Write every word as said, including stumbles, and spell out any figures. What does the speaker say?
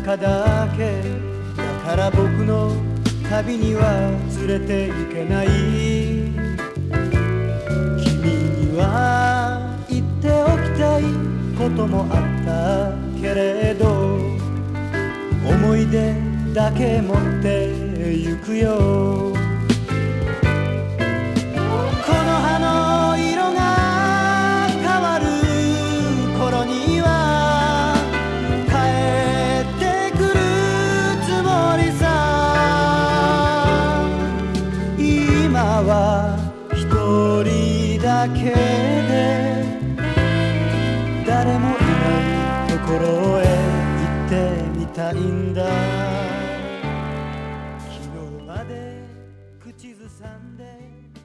中だけだから僕の旅には連れて行けない。君には言っておきたいこともあったけれど、思い出だけ持ってゆくよ。この葉の色が変わる頃には帰ってくるつもりさ。今は一人だけで誰もいないところへ行ってみたいんだ。昨日まで口ずさんで